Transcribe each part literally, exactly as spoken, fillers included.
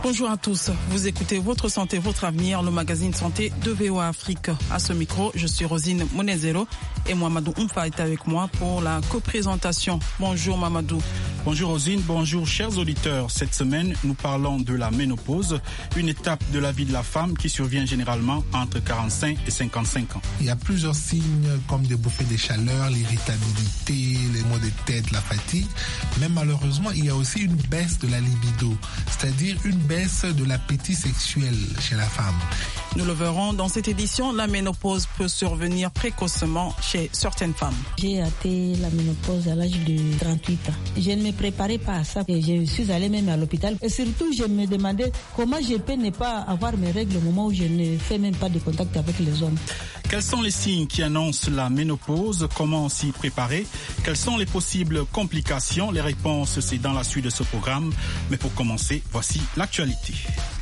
Bonjour à tous, vous écoutez Votre Santé, Votre Avenir, le magazine Santé de V O A Afrique. À ce micro, je suis Rosine Monezero et Mamadou Oumfa est avec moi pour la coprésentation. Bonjour Mamadou. Bonjour Rosine, bonjour chers auditeurs. Cette semaine, nous parlons de la ménopause, une étape de la vie de la femme qui survient généralement entre quarante-cinq et cinquante-cinq ans. Il y a plusieurs signes comme des bouffées de chaleur, l'irritabilité, les maux de tête, la fatigue. Mais malheureusement, il y a aussi une baisse de la libido, c'est-à-dire une baisse de l'appétit sexuel chez la femme. Nous le verrons dans cette édition, la ménopause peut survenir précocement chez certaines femmes. J'ai atteint la ménopause à l'âge de trente-huit ans. Je ne me préparais pas à ça. Et je suis allée même à l'hôpital. Et surtout, je me demandais comment je peux ne pas avoir mes règles au moment où je ne fais même pas de contact avec les hommes. Quels sont les signes qui annoncent la ménopause? Comment s'y préparer? Quelles sont les possibles complications? Les réponses, c'est dans la suite de ce programme. Mais pour commencer, voici l'actualité.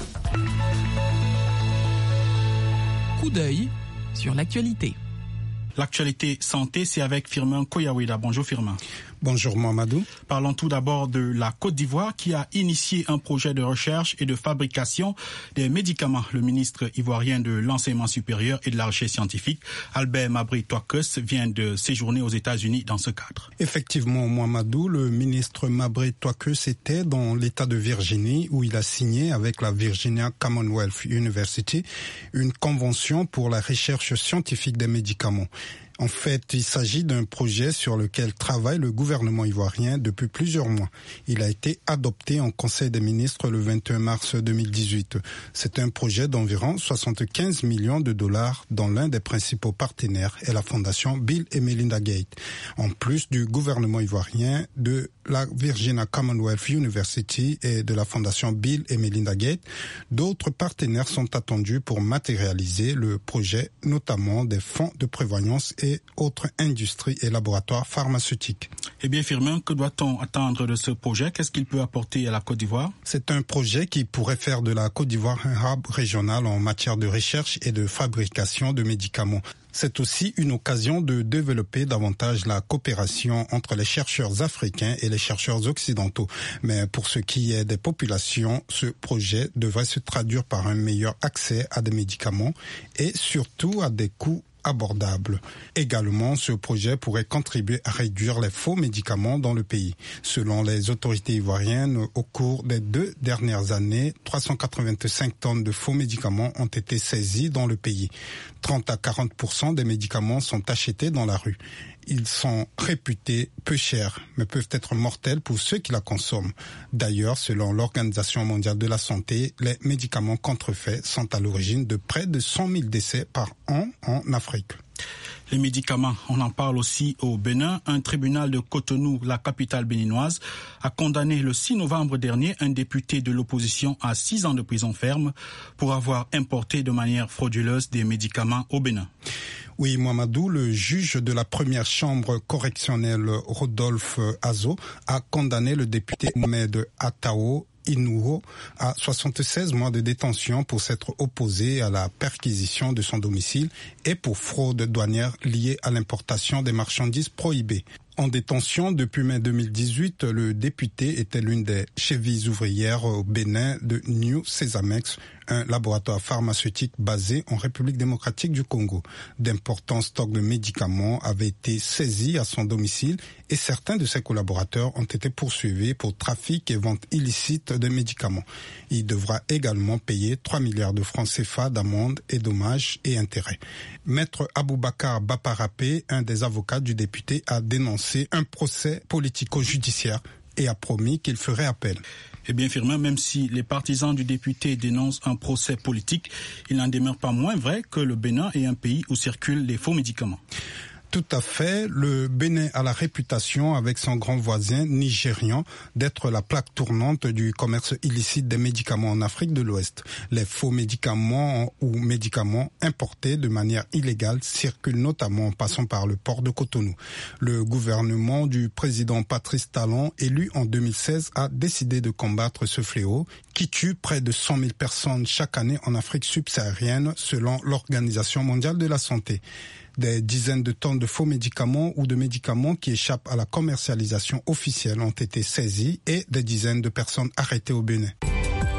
Coup d'œil sur l'actualité. L'actualité santé, c'est avec Firmin Koyaweda. Bonjour Firmin. Bonjour Mamadou. Parlons tout d'abord de la Côte d'Ivoire qui a initié un projet de recherche et de fabrication des médicaments. Le ministre ivoirien de l'enseignement supérieur et de la recherche scientifique, Albert Mabry Touakes, vient de séjourner aux États-Unis dans ce cadre. Effectivement, Mamadou, le ministre Mabry Touakes était dans l'État de Virginie où il a signé avec la Virginia Commonwealth University une convention pour la recherche scientifique des médicaments. En fait, il s'agit d'un projet sur lequel travaille le gouvernement ivoirien depuis plusieurs mois. Il a été adopté en Conseil des ministres le vingt et un mars deux mille dix-huit. C'est un projet d'environ soixante-quinze millions de dollars dont l'un des principaux partenaires est la fondation Bill et Melinda Gates. En plus du gouvernement ivoirien, de la Virginia Commonwealth University et de la fondation Bill et Melinda Gates, d'autres partenaires sont attendus pour matérialiser le projet, notamment des fonds de prévoyance et autres industries et laboratoires pharmaceutiques. Eh bien, Firmin, que doit-on attendre de ce projet? Qu'est-ce qu'il peut apporter à la Côte d'Ivoire? C'est un projet qui pourrait faire de la Côte d'Ivoire un hub régional en matière de recherche et de fabrication de médicaments. C'est aussi une occasion de développer davantage la coopération entre les chercheurs africains et les chercheurs occidentaux. Mais pour ce qui est des populations, ce projet devrait se traduire par un meilleur accès à des médicaments et surtout à des coûts abordable. Également, ce projet pourrait contribuer à réduire les faux médicaments dans le pays. Selon les autorités ivoiriennes, au cours des deux dernières années, trois cent quatre-vingt-cinq tonnes de faux médicaments ont été saisies dans le pays. trente à quarante pour cent des médicaments sont achetés dans la rue. Ils sont réputés peu chers, mais peuvent être mortels pour ceux qui la consomment. D'ailleurs, selon l'Organisation mondiale de la santé, les médicaments contrefaits sont à l'origine de près de cent mille décès par an en Afrique. Les médicaments, on en parle aussi au Bénin. Un tribunal de Cotonou, la capitale béninoise, a condamné le six novembre dernier un député de l'opposition à six ans de prison ferme pour avoir importé de manière frauduleuse des médicaments au Bénin. Oui, Mamadou, le juge de la première chambre correctionnelle, Rodolphe Azo, a condamné le député Mohamed Atao Inouho à soixante-seize mois de détention pour s'être opposé à la perquisition de son domicile et pour fraude douanière liée à l'importation des marchandises prohibées. En détention depuis mai deux mille dix-huit, le député était l'une des chevilles ouvrières au Bénin de New Cesamex, un laboratoire pharmaceutique basé en République démocratique du Congo. D'importants stocks de médicaments avaient été saisis à son domicile et certains de ses collaborateurs ont été poursuivis pour trafic et vente illicite de médicaments. Il devra également payer trois milliards de francs C F A d'amende et dommages et intérêts. Maître Aboubakar Baparapé, un des avocats du député, a dénoncé un procès politico-judiciaire et a promis qu'il ferait appel. Eh bien, Firmin, même si les partisans du député dénoncent un procès politique, il n'en demeure pas moins vrai que le Bénin est un pays où circulent les faux médicaments. Tout à fait. Le Bénin a la réputation, avec son grand voisin nigérian, d'être la plaque tournante du commerce illicite des médicaments en Afrique de l'Ouest. Les faux médicaments ou médicaments importés de manière illégale circulent notamment en passant par le port de Cotonou. Le gouvernement du président Patrice Talon, élu en deux mille seize, a décidé de combattre ce fléau qui tue près de cent mille personnes chaque année en Afrique subsaharienne, selon l'Organisation mondiale de la santé. Des dizaines de tonnes de faux médicaments ou de médicaments qui échappent à la commercialisation officielle ont été saisis et des dizaines de personnes arrêtées au Bénin.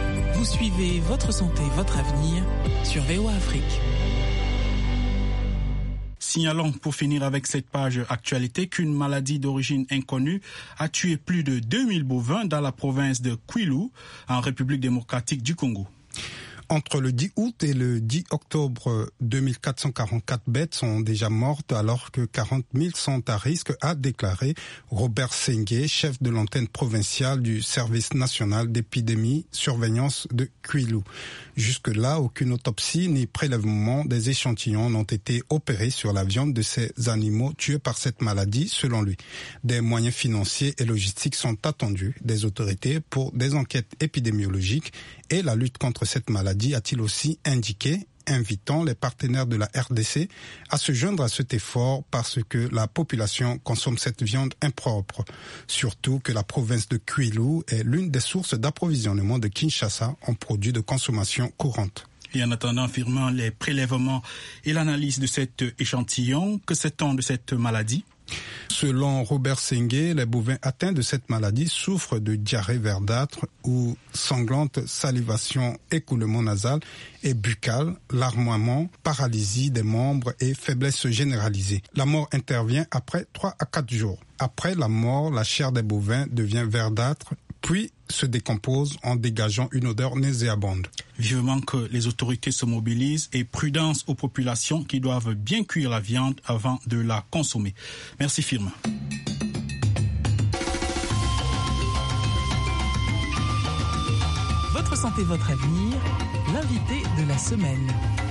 Vous suivez Votre santé, votre avenir sur V O A Afrique. Signalons pour finir avec cette page actualité qu'une maladie d'origine inconnue a tué plus de deux mille bovins dans la province de Kwilu, en République démocratique du Congo. Entre le dix août et le dix octobre, deux mille quatre cent quarante-quatre bêtes sont déjà mortes alors que quarante mille sont à risque, a déclaré Robert Sengue, chef de l'antenne provinciale du service national d'épidémie surveillance de Kwilu. Jusque-là, aucune autopsie ni prélèvement des échantillons n'ont été opérés sur la viande de ces animaux tués par cette maladie, selon lui. Des moyens financiers et logistiques sont attendus des autorités pour des enquêtes épidémiologiques et la lutte contre cette maladie, a-t-il aussi indiqué, invitant les partenaires de la R D C à se joindre à cet effort parce que la population consomme cette viande impropre. Surtout que la province de Kwilu est l'une des sources d'approvisionnement de Kinshasa en produits de consommation courante. Et en attendant, firmant les prélèvements et l'analyse de cet échantillon, que sait-on de cette maladie ? Selon Robert Sengue, les bovins atteints de cette maladie souffrent de diarrhée verdâtre ou sanglante, salivation, écoulement nasal et buccal, larmoiement, paralysie des membres et faiblesse généralisée. La mort intervient après trois à quatre jours. Après la mort, la chair des bovins devient verdâtre, puis se décompose en dégageant une odeur nauséabonde. Vivement que les autorités se mobilisent et prudence aux populations qui doivent bien cuire la viande avant de la consommer. Merci Firmin. Votre santé, votre avenir, l'invité de la semaine.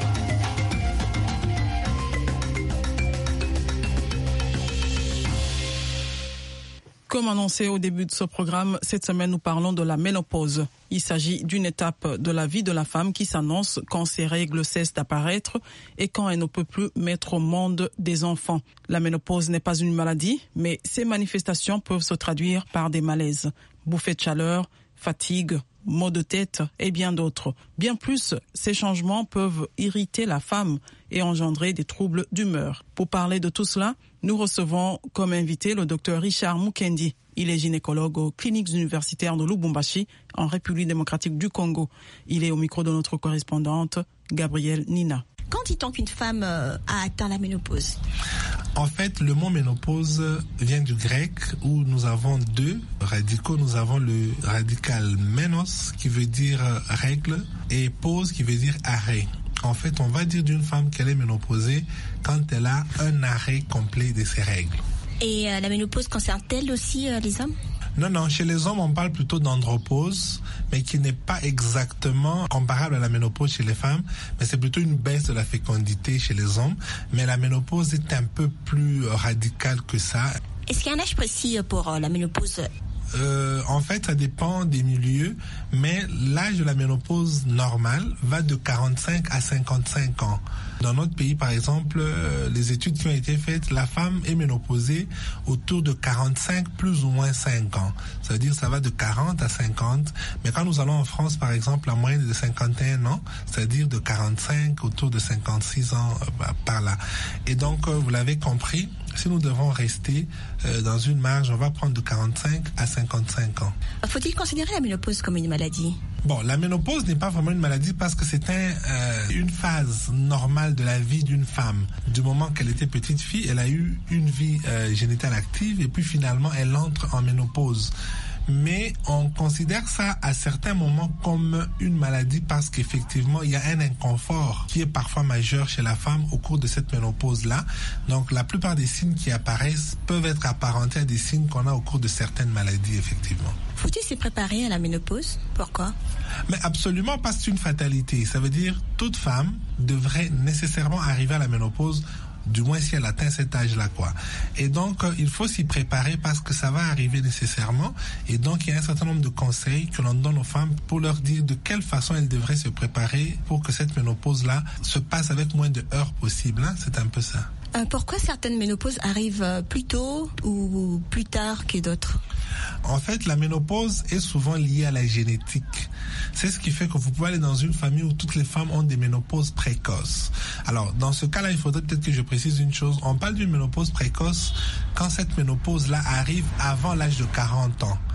Comme annoncé au début de ce programme, cette semaine nous parlons de la ménopause. Il s'agit d'une étape de la vie de la femme qui s'annonce quand ses règles cessent d'apparaître et quand elle ne peut plus mettre au monde des enfants. La ménopause n'est pas une maladie, mais ces manifestations peuvent se traduire par des malaises, bouffées de chaleur, fatigue, maux de tête et bien d'autres. Bien plus, ces changements peuvent irriter la femme et engendrer des troubles d'humeur. Pour parler de tout cela, nous recevons comme invité le docteur Richard Mukendi. Il est gynécologue aux cliniques universitaires de Lubumbashi, en République démocratique du Congo. Il est au micro de notre correspondante, Gabrielle Nina. Quand dit-on qu'une femme a atteint la ménopause ? En fait, le mot ménopause vient du grec où nous avons deux radicaux. Nous avons le radical ménos qui veut dire règle et pause qui veut dire arrêt. En fait, on va dire d'une femme qu'elle est ménopausée quand elle a un arrêt complet de ses règles. Et euh, la ménopause concerne-t-elle aussi euh, les hommes ? Non, non, chez les hommes, on parle plutôt d'andropause, mais qui n'est pas exactement comparable à la ménopause chez les femmes, mais c'est plutôt une baisse de la fécondité chez les hommes. Mais la ménopause est un peu plus radicale que ça. Est-ce qu'il y a un âge précis pour euh, la ménopause ? Euh, en fait, ça dépend des milieux, mais l'âge de la ménopause normale va de quarante-cinq à cinquante-cinq ans. Dans notre pays, par exemple, euh, les études qui ont été faites, la femme est ménopausée autour de quarante-cinq plus ou moins cinq ans. C'est-à-dire ça va de quarante à cinquante. Mais quand nous allons en France, par exemple, la moyenne est de cinquante et un ans, c'est-à-dire de quarante-cinq autour de cinquante-six ans euh, bah, par là. Et donc, euh, vous l'avez compris, si nous devons rester euh, dans une marge, on va prendre de quarante-cinq à cinquante-cinq ans. Faut-il considérer la ménopause comme une maladie ? Bon, la ménopause n'est pas vraiment une maladie parce que c'est un, euh, une phase normale de la vie d'une femme. Du moment qu'elle était petite fille, elle a eu une vie euh, génitale active et puis finalement elle entre en ménopause. Mais on considère ça à certains moments comme une maladie parce qu'effectivement, il y a un inconfort qui est parfois majeur chez la femme au cours de cette ménopause-là. Donc, la plupart des signes qui apparaissent peuvent être apparentés à des signes qu'on a au cours de certaines maladies, effectivement. Faut-il se préparer à la ménopause ? Pourquoi ? Mais absolument pas, c'est une fatalité. Ça veut dire toute femme devrait nécessairement arriver à la ménopause, du moins si elle atteint cet âge-là, quoi. Et donc, euh, il faut s'y préparer parce que ça va arriver nécessairement. Et donc, il y a un certain nombre de conseils que l'on donne aux femmes pour leur dire de quelle façon elles devraient se préparer pour que cette ménopause-là se passe avec moins de heures possible. Hein. C'est un peu ça. Euh, pourquoi certaines ménopauses arrivent plus tôt ou plus tard que d'autres ? En fait, la ménopause est souvent liée à la génétique. C'est ce qui fait que vous pouvez aller dans une famille où toutes les femmes ont des ménopauses précoces. Alors, dans ce cas-là, il faudrait peut-être que je précise une chose. On parle d'une ménopause précoce quand cette ménopause-là arrive avant l'âge de quarante ans.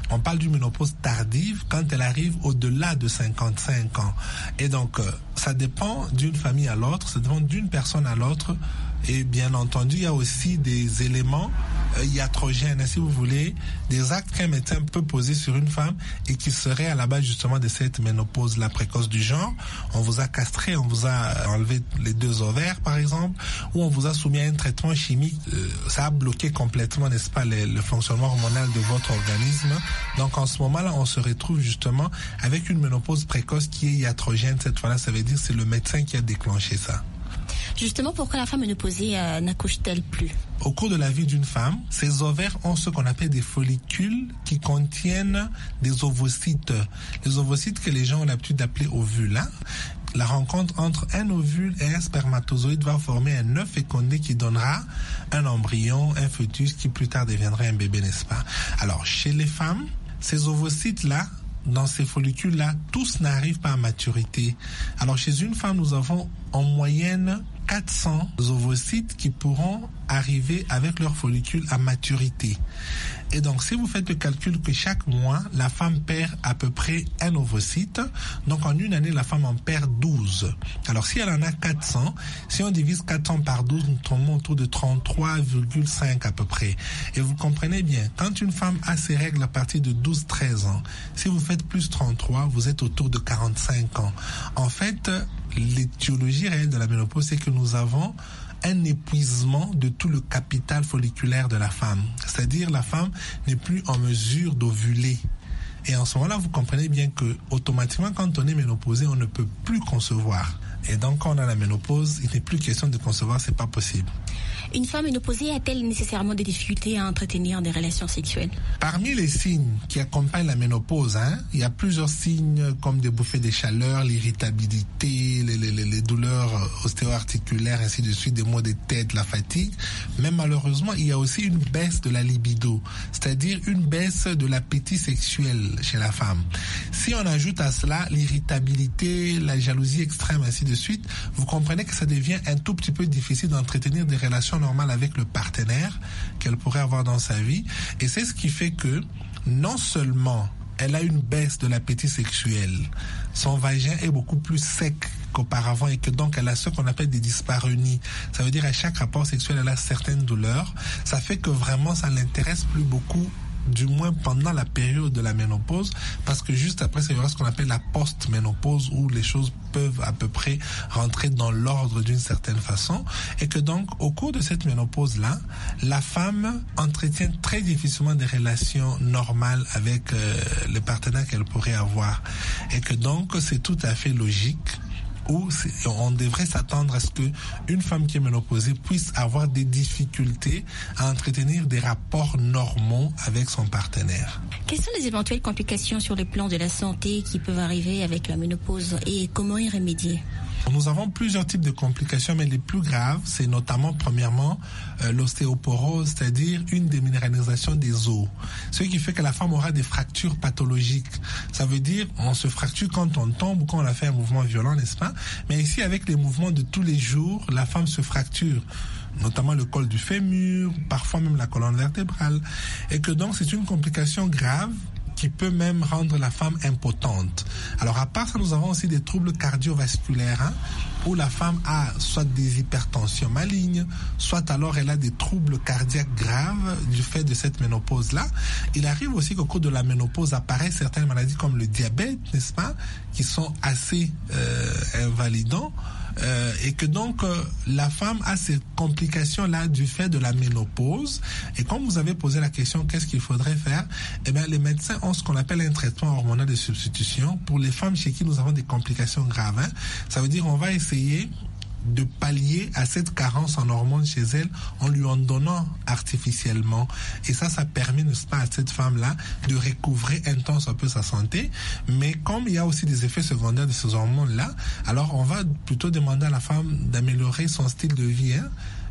On parle d'une ménopause tardive quand elle arrive au-delà de cinquante-cinq ans. Et donc, euh, ça dépend d'une famille à l'autre, ça dépend d'une personne à l'autre. Et bien entendu, il y a aussi des éléments euh, iatrogènes, si vous voulez, des actes qu'un médecin peut poser sur une femme et qui seraient à la base justement de cette ménopause-là précoce du genre. On vous a castré, on vous a enlevé les deux ovaires, par exemple, ou on vous a soumis à un traitement chimique. Euh, ça a bloqué complètement, n'est-ce pas, le, le fonctionnement hormonal de votre organisme. Donc en ce moment-là, on se retrouve justement avec une ménopause précoce qui est iatrogène. Cette fois-là, ça veut dire que c'est le médecin qui a déclenché ça. Justement, pourquoi la femme ménopausée euh, n'accouche-t-elle plus? Au cours de la vie d'une femme, ces ovaires ont ce qu'on appelle des follicules qui contiennent des ovocytes. Les ovocytes que les gens ont l'habitude d'appeler ovules. Hein? La rencontre entre un ovule et un spermatozoïde va former un œuf fécondé qui donnera un embryon, un fœtus qui plus tard deviendra un bébé, n'est-ce pas? Alors, chez les femmes, ces ovocytes-là, dans ces follicules-là, tous n'arrivent pas à maturité. Alors, chez une femme, nous avons en moyenne quatre cents ovocytes qui pourront arriver avec leurs follicules à maturité. Et donc, si vous faites le calcul que chaque mois, la femme perd à peu près un ovocyte, donc en une année, la femme en perd douze. Alors, si elle en a quatre cents, si on divise quatre cents par douze, nous tombons autour de trente-trois virgule cinq à peu près. Et vous comprenez bien, quand une femme a ses règles à partir de douze à treize ans, si vous faites plus trente-trois, vous êtes autour de quarante-cinq ans. En fait, l'étiologie réelle de la ménopause, c'est que nous avons un épuisement de tout le capital folliculaire de la femme. C'est-à-dire la femme n'est plus en mesure d'ovuler. Et en ce moment-là, vous comprenez bien que automatiquement, quand on est ménopausé, on ne peut plus concevoir. Et donc, quand on a la ménopause, il n'est plus question de concevoir, c'est pas possible. Une femme ménopausée a-t-elle nécessairement des difficultés à entretenir des relations sexuelles? Parmi les signes qui accompagnent la ménopause, hein, il y a plusieurs signes comme des bouffées de chaleur, l'irritabilité, les, les, les douleurs ostéo-articulaires, ainsi de suite, des maux de tête, la fatigue. Mais malheureusement, il y a aussi une baisse de la libido, c'est-à-dire une baisse de l'appétit sexuel chez la femme. Si on ajoute à cela l'irritabilité, la jalousie extrême, ainsi de suite, vous comprenez que ça devient un tout petit peu difficile d'entretenir des relations normales avec le partenaire qu'elle pourrait avoir dans sa vie. Et c'est ce qui fait que non seulement elle a une baisse de l'appétit sexuel, son vagin est beaucoup plus sec qu'auparavant et que donc elle a ce qu'on appelle des dyspareunies. Ça veut dire à chaque rapport sexuel, elle a certaines douleurs. Ça fait que vraiment, ça ne l'intéresse plus beaucoup, du moins pendant la période de la ménopause, parce que juste après, c'est ce qu'on appelle la post-ménopause, où les choses peuvent à peu près rentrer dans l'ordre d'une certaine façon, et que donc, au cours de cette ménopause-là, la femme entretient très difficilement des relations normales avec euh, le partenaire qu'elle pourrait avoir, et que donc, c'est tout à fait logique où on devrait s'attendre à ce qu'une femme qui est ménopausée puisse avoir des difficultés à entretenir des rapports normaux avec son partenaire. Quelles sont les éventuelles complications sur le plan de la santé qui peuvent arriver avec la ménopause et comment y remédier? Nous avons plusieurs types de complications, mais les plus graves, c'est notamment, premièrement, euh, l'ostéoporose, c'est-à-dire une déminéralisation des os. Ce qui fait que la femme aura des fractures pathologiques. Ça veut dire, on se fracture quand on tombe ou quand on a fait un mouvement violent, n'est-ce pas? Mais ici, avec les mouvements de tous les jours, la femme se fracture, notamment le col du fémur, parfois même la colonne vertébrale. Et que donc, c'est une complication grave qui peut même rendre la femme impotente. Alors, à part ça, nous avons aussi des troubles cardiovasculaires, hein, où la femme a soit des hypertensions malignes, soit alors elle a des troubles cardiaques graves du fait de cette ménopause-là. Il arrive aussi qu'au cours de la ménopause apparaissent certaines maladies comme le diabète, n'est-ce pas, qui sont assez euh, invalidants. Euh, et que donc euh, la femme a ces complications-là du fait de la ménopause. Et comme vous avez posé la question, qu'est-ce qu'il faudrait faire? Eh bien, les médecins ont ce qu'on appelle un traitement hormonal de substitution pour les femmes chez qui nous avons des complications graves. Hein. Ça veut dire on va essayer de pallier à cette carence en hormones chez elle en lui en donnant artificiellement. Et ça, ça permet, n'est-ce pas, à cette femme-là de recouvrer un temps un peu sa santé. Mais comme il y a aussi des effets secondaires de ces hormones-là, alors on va plutôt demander à la femme d'améliorer son style de vie, hein,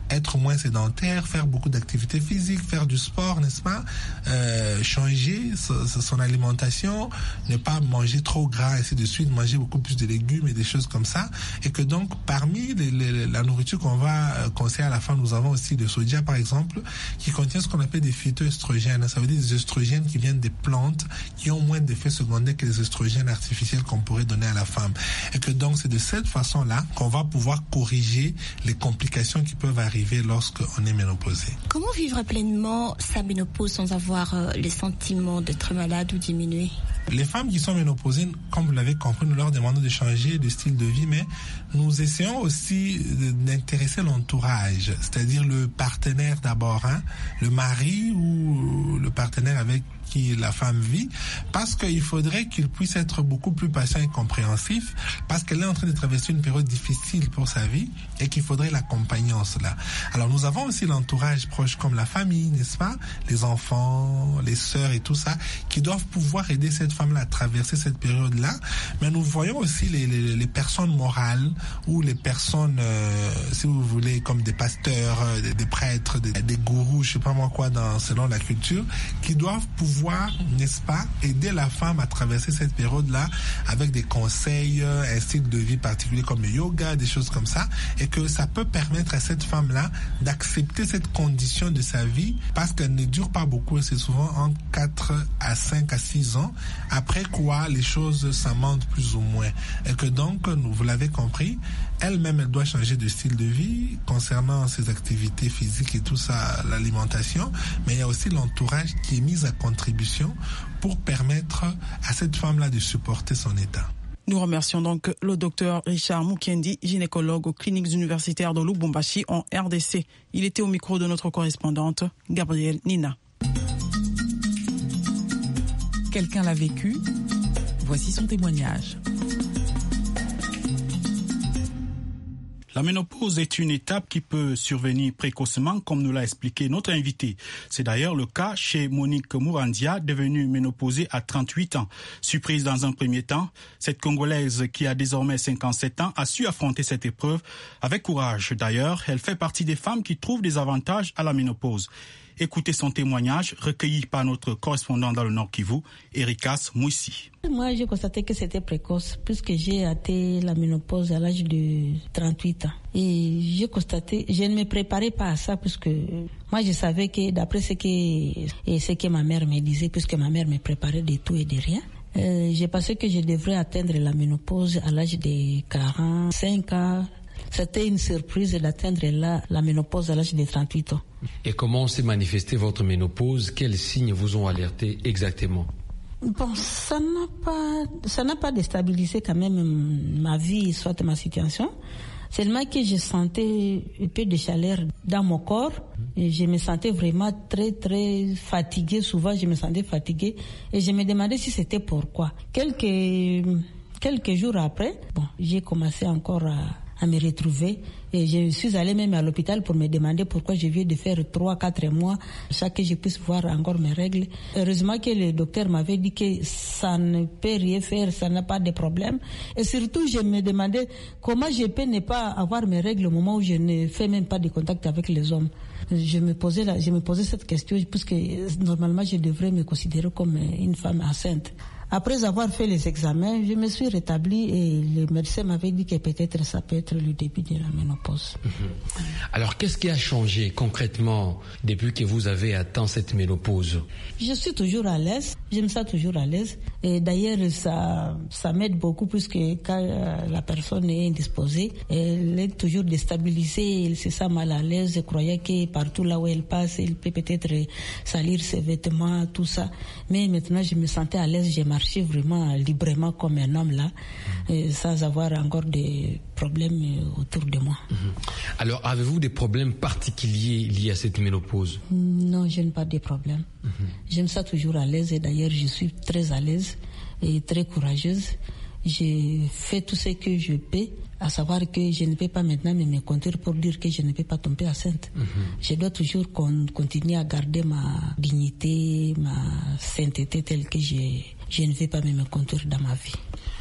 être moins sédentaire, faire beaucoup d'activités physiques, faire du sport, n'est-ce pas, euh, changer son, son alimentation, ne pas manger trop gras, ainsi de suite, manger beaucoup plus de légumes et des choses comme ça. Et que donc, parmi les, les, la nourriture qu'on va conseiller à la fin, nous avons aussi le soja, par exemple, qui contient ce qu'on appelle des phytoestrogènes. Ça veut dire des oestrogènes qui viennent des plantes, qui ont moins d'effets secondaires que les oestrogènes artificiels qu'on pourrait donner à la femme. Et que donc, c'est de cette façon-là qu'on va pouvoir corriger les complications qui peuvent arriver lorsqu'on est ménopausé. Comment vivre pleinement sa ménopause sans avoir euh, les sentiments d'être malade ou diminué? Les femmes qui sont ménopausées, comme vous l'avez compris, nous leur demandons de changer de style de vie, mais nous essayons aussi d'intéresser l'entourage, c'est-à-dire le partenaire d'abord, hein, le mari ou le partenaire avec qui la femme vit, parce qu'il faudrait qu'il puisse être beaucoup plus patient et compréhensif, parce qu'elle est en train de traverser une période difficile pour sa vie et qu'il faudrait l'accompagner en cela. Alors nous avons aussi l'entourage proche comme la famille, n'est-ce pas, les enfants, les sœurs et tout ça, qui doivent pouvoir aider cette femme-là à traverser cette période-là, mais nous voyons aussi les, les, les personnes morales ou les personnes, euh, si vous voulez, comme des pasteurs, des, des prêtres, des, des gourous, je sais pas moi quoi, dans, selon la culture, qui doivent pouvoir, n'est-ce pas, aider la femme à traverser cette période-là avec des conseils, un style de vie particulier comme le yoga, des choses comme ça, et que ça peut permettre à cette femme-là d'accepter cette condition de sa vie parce qu'elle ne dure pas beaucoup, et c'est souvent entre quatre à cinq à six ans, après quoi les choses s'amendent plus ou moins. Et que donc, vous l'avez compris, elle-même, elle doit changer de style de vie concernant ses activités physiques et tout ça, l'alimentation, mais il y a aussi l'entourage qui est mis à contribution pour permettre à cette femme-là de supporter son état. Nous remercions donc le docteur Richard Mukendi, gynécologue aux cliniques universitaires de Lubumbashi en R D C. Il était au micro de notre correspondante, Gabrielle Nina. Quelqu'un l'a vécu, voici son témoignage. La ménopause est une étape qui peut survenir précocement, comme nous l'a expliqué notre invité. C'est d'ailleurs le cas chez Monique Mourandia, devenue ménopausée à trente-huit ans. Surprise dans un premier temps, cette Congolaise qui a désormais cinquante-sept ans a su affronter cette épreuve avec courage. D'ailleurs, elle fait partie des femmes qui trouvent des avantages à la ménopause. Écoutez son témoignage recueilli par notre correspondant dans le Nord Kivu, Erikas Mouissi. Moi, j'ai constaté que c'était précoce, puisque j'ai atteint la ménopause à l'âge de trente-huit ans. Et j'ai constaté, je ne me préparais pas à ça, puisque moi, je savais que, d'après ce que, et ce que ma mère me disait, puisque ma mère me préparait de tout et de rien, euh, j'ai pensé que je devrais atteindre la ménopause à l'âge de quarante-cinq ans. C'était une surprise d'atteindre la, la ménopause à l'âge de trente-huit ans. Et comment s'est manifestée votre ménopause? Quels signes vous ont alerté exactement? Bon, ça n'a pas, ça n'a pas déstabilisé quand même ma vie, soit ma situation. Seulement que je sentais un peu de chaleur dans mon corps. Et je me sentais vraiment très, très fatiguée. Souvent, je me sentais fatiguée. Et je me demandais si c'était pourquoi. Quelques, quelques jours après, bon, j'ai commencé encore à... à me retrouver et je suis allée même à l'hôpital pour me demander pourquoi je viens de faire trois, quatre mois chaque que je puisse voir encore mes règles. Heureusement que le docteur m'avait dit que ça ne peut rien faire, ça n'a pas de problème. Et surtout, je me demandais comment je peux ne pas avoir mes règles au moment où je ne fais même pas de contact avec les hommes. Je me posais la, je me posais cette question puisque normalement je devrais me considérer comme une femme enceinte. Après avoir fait les examens, je me suis rétablie et le médecin m'avait dit que peut-être ça peut être le début de la ménopause. Mmh. Alors, qu'est-ce qui a changé concrètement depuis que vous avez atteint cette ménopause? Je suis toujours à l'aise, je me sens toujours à l'aise. Et d'ailleurs, ça, ça m'aide beaucoup puisque quand euh, la personne est indisposée, elle est toujours déstabilisée, elle se sent mal à l'aise. Je croyais que partout là où elle passe, elle peut peut-être salir ses vêtements, tout ça. Mais maintenant, je me sentais à l'aise, j'ai marché vraiment librement comme un homme là, et sans avoir encore des problèmes autour de moi. Mmh. Alors, avez-vous des problèmes particuliers liés à cette ménopause? Non, je n'ai pas de problème. Mmh. Je me sens toujours à l'aise et d'ailleurs je suis très à l'aise et très courageuse. J'ai fait tout ce que je peux, à savoir que je ne peux pas maintenant me contenir pour dire que je ne peux pas tomber enceinte. Mmh. Je dois toujours con- continuer à garder ma dignité, ma sainteté telle que je, je ne vais pas me contenir dans ma vie.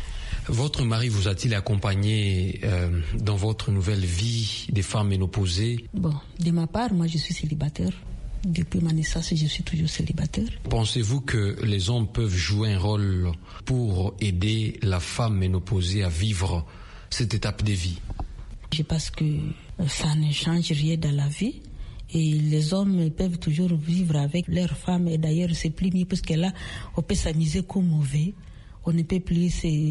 Votre mari vous a-t-il accompagné euh, dans votre nouvelle vie des femmes ménopausées? Bon, de ma part, moi je suis célibataire. Depuis ma naissance, je suis toujours célibataire. Pensez-vous que les hommes peuvent jouer un rôle pour aider la femme ménopausée à vivre cette étape de vie? Je pense que ça ne change rien dans la vie. Et les hommes peuvent toujours vivre avec leurs femmes. Et d'ailleurs, c'est plus mieux parce que là, on peut s'amuser comme on veut. On ne peut plus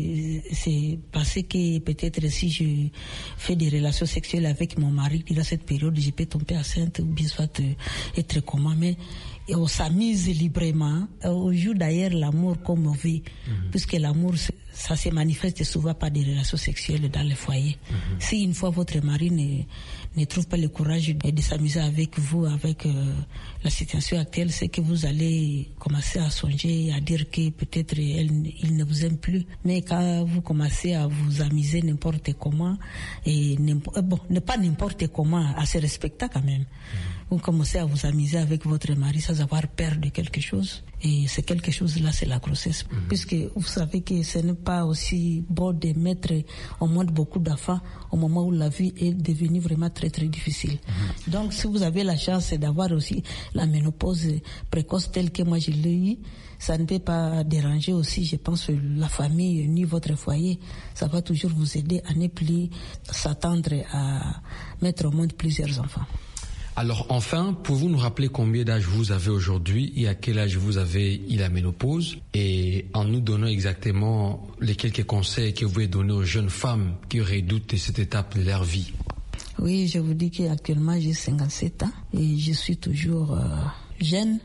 se passer que peut-être si je fais des relations sexuelles avec mon mari dans cette période, je peux tomber enceinte ou bien soit être comment. Mais on s'amuse librement. On joue d'ailleurs l'amour comme on veut. Mm-hmm. Puisque l'amour, ça se manifeste souvent par des relations sexuelles dans le foyer. Mm-hmm. Si une fois votre mari ne, ne trouve pas le courage de, de s'amuser avec vous, avec euh, la situation actuelle, c'est que vous allez commencer à songer, à dire que peut-être elle, il ne vous aime plus. Mais quand vous commencez à vous amuser n'importe comment, et bon, ne pas n'importe comment, à se respecter quand même. Mm-hmm. Vous commencez à vous amuser avec votre mari sans avoir peur de quelque chose. Et c'est quelque chose-là, c'est la grossesse. Mmh. Puisque vous savez que ce n'est pas aussi bon de mettre au monde beaucoup d'enfants au moment où la vie est devenue vraiment très très difficile. Mmh. Donc si vous avez la chance d'avoir aussi la ménopause précoce telle que moi je l'ai eu, ça ne peut pas déranger aussi, je pense, la famille ni votre foyer. Ça va toujours vous aider à ne plus s'attendre à mettre au monde plusieurs enfants. Alors enfin, pouvez-vous nous rappeler combien d'âge vous avez aujourd'hui et à quel âge vous avez eu la ménopause, et en nous donnant exactement les quelques conseils que vous pouvez donner aux jeunes femmes qui redoutent cette étape de leur vie? Oui, je vous dis qu'actuellement j'ai cinquante-sept ans et je suis toujours euh, jeune.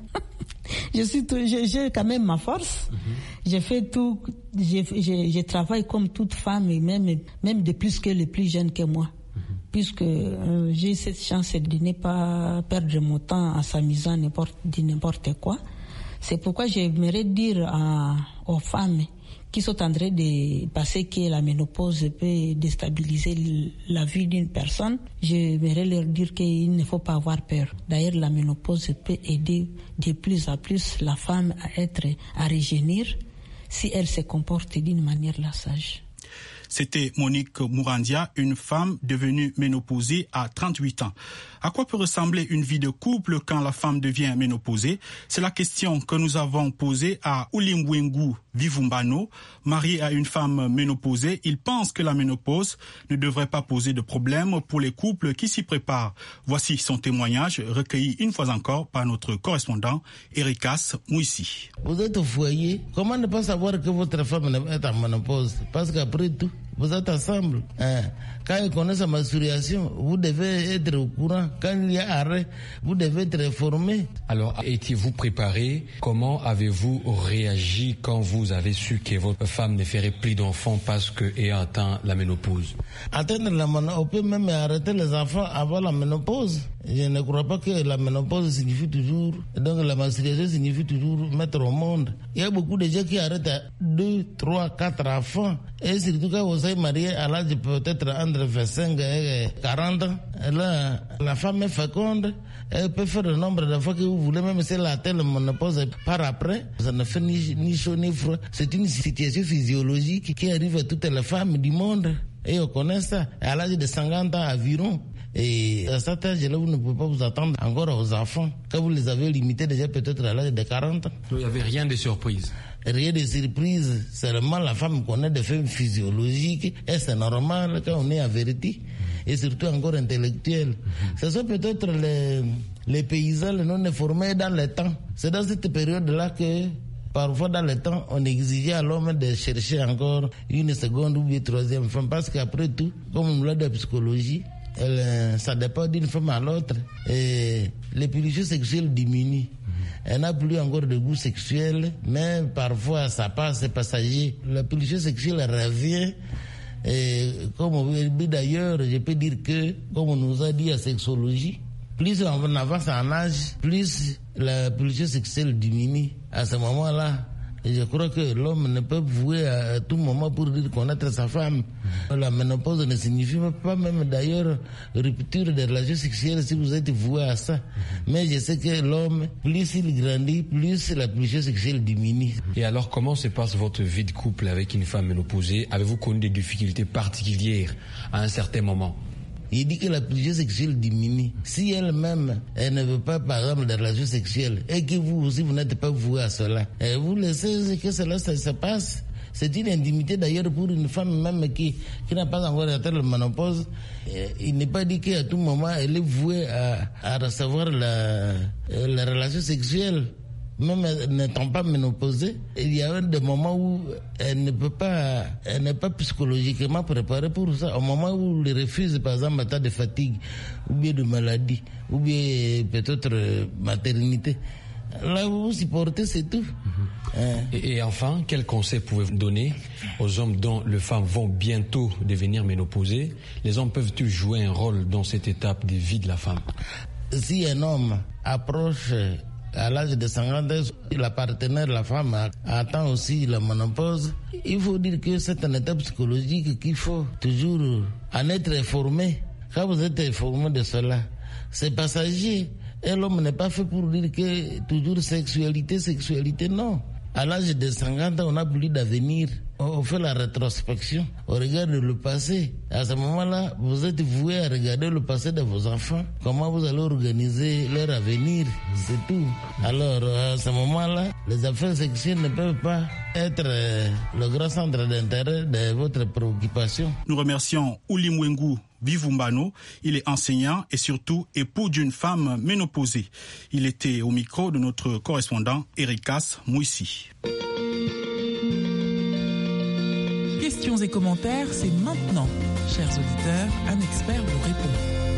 je suis tout, j'ai, j'ai quand même ma force. Mm-hmm. Je fais tout, je, je, je travaille comme toute femme et même, même de plus que les plus jeunes que moi. Puisque euh, j'ai cette chance de ne pas perdre mon temps en s'amusant n'importe, de n'importe quoi. C'est pourquoi j'aimerais dire à, aux femmes qui sont en train de passer que la ménopause peut déstabiliser la vie d'une personne, j'aimerais leur dire qu'il ne faut pas avoir peur. D'ailleurs, la ménopause peut aider de plus en plus la femme à être, à rajeunir si elle se comporte d'une manière sage. C'était Monique Mourandia, une femme devenue ménopausée à trente-huit ans. À quoi peut ressembler une vie de couple quand la femme devient ménopausée? C'est la question que nous avons posée à Ulimwengu Vivumbano, marié à une femme ménopausée. Il pense que la ménopause ne devrait pas poser de problème pour les couples qui s'y préparent. Voici son témoignage recueilli une fois encore par notre correspondant Erikas Mouissi. Vous êtes au foyer, comment ne pas savoir que votre femme est en ménopause? Parce qu'après tout, vous êtes ensemble. Hein. Quand elle connaît sa menstruation, vous devez être au courant. Quand il y a arrêt, vous devez être informé. Alors, étiez-vous préparé? Comment avez-vous réagi quand vous avez su que votre femme ne ferait plus d'enfants parce qu'elle a atteint la ménopause? Atteindre la ménopause, on peut même arrêter les enfants avant la ménopause. Je ne crois pas que la ménopause signifie toujours, donc la menstruation signifie toujours mettre au monde. Il y a beaucoup de gens qui arrêtent à deux, trois, quatre enfants. Et surtout quand vous êtes marié à l'âge peut-être entre vingt-cinq et quarante ans, là, la femme est féconde. Elle peut faire le nombre de fois que vous voulez, même si elle atteint la ménopause par après. Ça ne fait ni, ni chaud ni froid. C'est une situation physiologique qui arrive à toutes les femmes du monde. Et on connaît ça. À l'âge de cinquante ans environ. Et à cet âge-là, vous ne pouvez pas vous attendre encore aux enfants. Quand vous les avez limités déjà peut-être à l'âge de quarante ans. Il n'y avait rien de surprise. Rien de surprise. Seulement la femme connaît des faits physiologiques. Et c'est normal quand on est averti. Et surtout encore intellectuel. Mm-hmm. Ce sont peut-être les, les paysans les non informés dans le temps. C'est dans cette période-là que parfois dans le temps, on exigeait à l'homme de chercher encore une seconde ou une troisième femme. Parce qu'après tout, comme on l'a dit en psychologie, elle, ça dépend d'une femme à l'autre. Et les pulsions sexuelles diminuent. Mm-hmm. Elle n'a plus encore de goût sexuel, mais parfois ça passe, c'est passager. La pulsion sexuelle revient. Et comme on dit d'ailleurs, je peux dire que, comme on nous a dit à sexologie, plus on avance en âge, plus la pulsion sexuelle diminue. À ce moment-là, Et je crois que l'homme ne peut vouer à tout moment pour dire connaître sa femme. La ménopause ne signifie pas même d'ailleurs rupture de la relation sexuelle si vous êtes voué à ça. Mais je sais que l'homme, plus il grandit, plus la pulsion sexuelle diminue. Et alors, comment se passe votre vie de couple avec une femme ménopausée? Avez-vous connu des difficultés particulières à un certain moment? Il dit que la pulsion sexuelle diminue. Si elle-même, elle ne veut pas, par exemple, de relation sexuelle, et que vous aussi, vous n'êtes pas voué à cela, et vous laissez que cela ça, ça passe. C'est une intimité d'ailleurs pour une femme même qui, qui n'a pas encore atteint la ménopause. Il n'est pas dit qu'à tout moment, elle est vouée à, à recevoir la, la relation sexuelle. Même n'étant pas ménopausée, il y a des moments où elle ne peut pas, elle n'est pas psychologiquement préparée pour ça. Au moment où elle refuse, par exemple, en temps de fatigue, ou bien de maladie, ou bien peut-être maternité, là vous supportez, c'est tout. Mm-hmm. Hein? Et, et enfin, quel conseil pouvez-vous donner aux hommes dont les femmes vont bientôt devenir ménopausées? Les hommes peuvent-ils jouer un rôle dans cette étape de vie de la femme? Si un homme approche à l'âge de cinquante ans, la partenaire, la femme, attend aussi la ménopause, il faut dire que c'est une étape psychologique qu'il faut toujours en être informé. Quand vous êtes informé de cela, c'est passager. Et l'homme n'est pas fait pour dire que toujours sexualité, sexualité, non. À l'âge de cinquante ans, on n'a plus d'avenir. On fait la rétrospection, on regarde le passé. À ce moment-là, vous êtes voué à regarder le passé de vos enfants. Comment vous allez organiser leur avenir, c'est tout. Alors, à ce moment-là, les affaires sexuelles ne peuvent pas être euh, le grand centre d'intérêt de votre préoccupation. Nous remercions Oulimwengu Vivumbano. Il est enseignant et surtout époux d'une femme ménopausée. Il était au micro de notre correspondant Erikas Mouissi. Questions et commentaires, c'est maintenant. Chers auditeurs, un expert vous répond.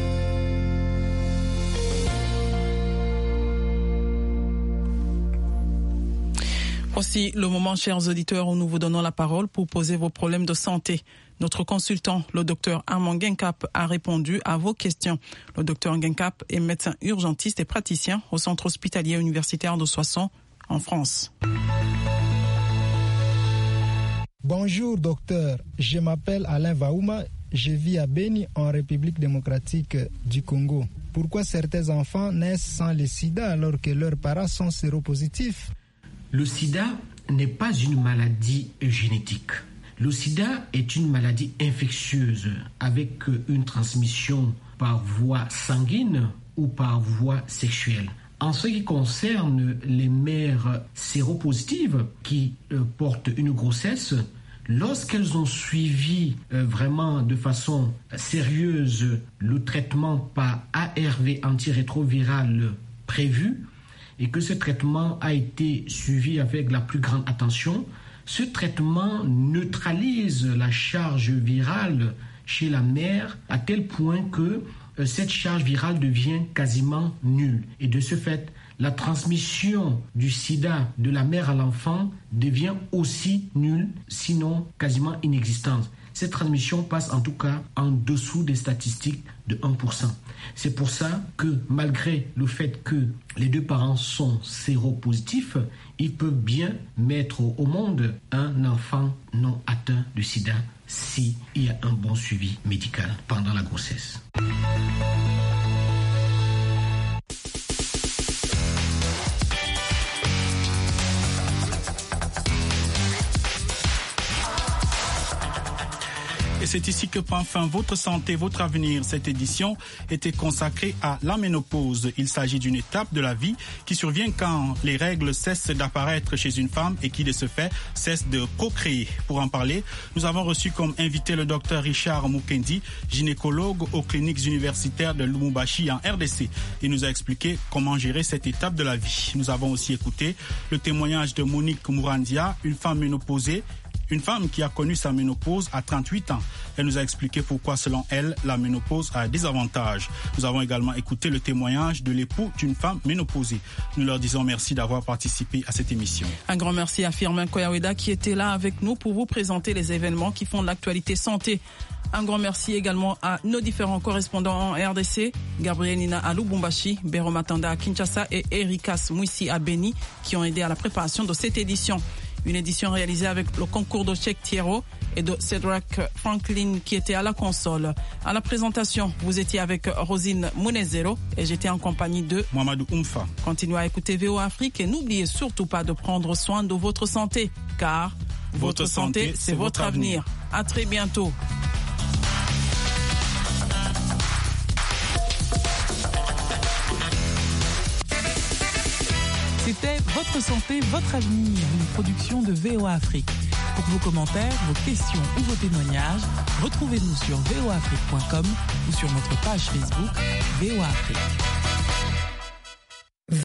Voici le moment, chers auditeurs, où nous vous donnons la parole pour poser vos problèmes de santé. Notre consultant, le docteur Armand Guenkap, a répondu à vos questions. Le docteur Guenkap est médecin urgentiste et praticien au centre hospitalier universitaire de Soissons, en France. Bonjour docteur, je m'appelle Alain Vaouma, je vis à Beni en République démocratique du Congo. Pourquoi certains enfants naissent sans le sida alors que leurs parents sont séropositifs? Le sida n'est pas une maladie génétique. Le sida est une maladie infectieuse avec une transmission par voie sanguine ou par voie sexuelle. En ce qui concerne les mères séropositives qui euh, portent une grossesse, lorsqu'elles ont suivi euh, vraiment de façon sérieuse le traitement par A R V antirétroviral prévu et que ce traitement a été suivi avec la plus grande attention, ce traitement neutralise la charge virale chez la mère à tel point que cette charge virale devient quasiment nulle. Et de ce fait, la transmission du sida de la mère à l'enfant devient aussi nulle, sinon quasiment inexistante. Cette transmission passe en tout cas en dessous des statistiques de un pour cent. C'est pour ça que malgré le fait que les deux parents sont séropositifs, ils peuvent bien mettre au monde un enfant non atteint de sida s'il y a un bon suivi médical pendant la grossesse. Et c'est ici que prend fin votre santé, votre avenir. Cette édition était consacrée à la ménopause. Il s'agit d'une étape de la vie qui survient quand les règles cessent d'apparaître chez une femme et qui, de ce fait, cessent de procréer. Pour en parler, nous avons reçu comme invité le docteur Richard Mukendi, gynécologue aux cliniques universitaires de Lubumbashi en R D C. Il nous a expliqué comment gérer cette étape de la vie. Nous avons aussi écouté le témoignage de Monique Mourandia, une femme ménopausée, une femme qui a connu sa ménopause à trente-huit ans. Elle nous a expliqué pourquoi, selon elle, la ménopause a des avantages. Nous avons également écouté le témoignage de l'époux d'une femme ménopausée. Nous leur disons merci d'avoir participé à cette émission. Un grand merci à Firmin Koyaweda qui était là avec nous pour vous présenter les événements qui font de l'actualité santé. Un grand merci également à nos différents correspondants en R D C, Gabriel Nina à Lubumbashi, Bero Matanda à Kinshasa et Erikas Mouissi à Beni qui ont aidé à la préparation de cette édition. Une édition réalisée avec le concours de Cheikh Thiero et de Cedric Franklin qui était à la console. À la présentation, vous étiez avec Rosine Munezero et j'étais en compagnie de Mamadou Oumfa. Continuez à écouter V O A Afrique et n'oubliez surtout pas de prendre soin de votre santé, car votre, votre santé, santé c'est votre avenir. avenir. À très bientôt. C'était Votre santé, votre avenir, une production de V O A Afrique. Pour vos commentaires, vos questions ou vos témoignages, retrouvez-nous sur v o afrique point com ou sur notre page Facebook V O A Afrique.